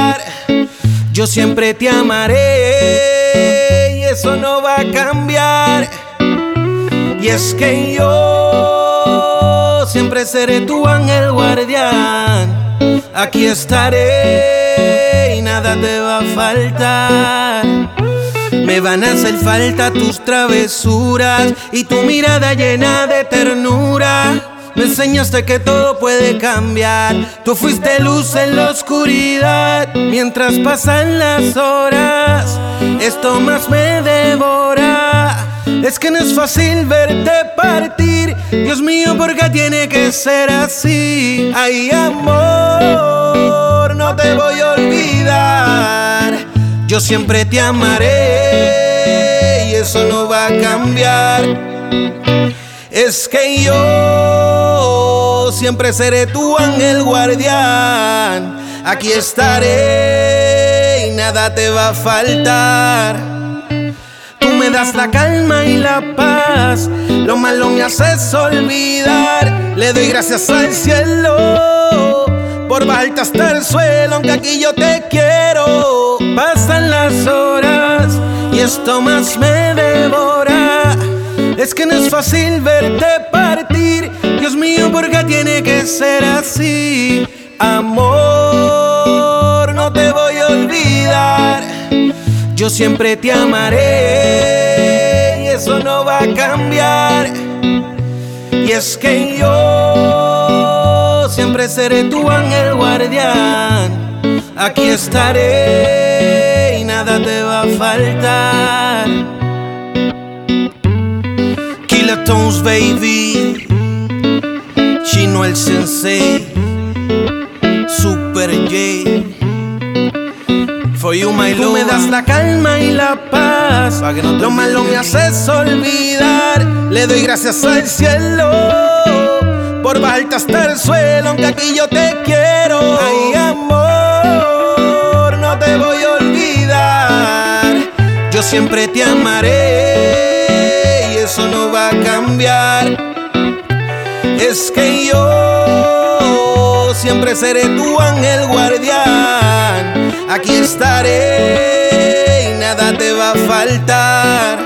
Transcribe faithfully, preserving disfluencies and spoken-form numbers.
olvidar. Yo siempre te amaré y eso no va a cambiar. Y es que yo siempre seré tu ángel guardián. Aquí estaré y nada te va a faltar. Me van a hacer falta tus travesuras y tu mirada llena de ternura. Me enseñaste que todo puede cambiar. Tú fuiste luz en la oscuridad. Mientras pasan las horas, esto más me devora. Es que no es fácil verte partir. Dios mío, ¿por qué tiene que ser así? Ay, amor, no te voy a olvidar. Yo siempre te amaré y eso no va a cambiar. Es que yo siempre seré tu ángel guardián. Aquí estaré y nada te va a faltar. Tú me das la calma y la paz, lo malo me haces olvidar. Le doy gracias al cielo por bajarte hasta el suelo, aunque aquí yo te quiero. Pasan las horas y esto más me devora. Es que no es fácil verte partir. Dios mío, ¿por qué tiene que ser así? Amor, no te voy a olvidar. Yo siempre te amaré y eso no va a cambiar. Y es que yo siempre seré tu ángel guardián. Aquí estaré y nada te va a faltar. Kilatones, baby, Chino el Sensei, Super J. For you, my love. Tú me das la calma y la paz, pa' que no te lo malo me haces olvidar. Le doy gracias al cielo por bajarte hasta el suelo, aunque aquí yo te quiero. Ay, amor, no te voy a olvidar. Yo siempre te amaré y eso no va a cambiar. Es que yo siempre seré tu ángel guardián. Aquí estaré y nada te va a faltar.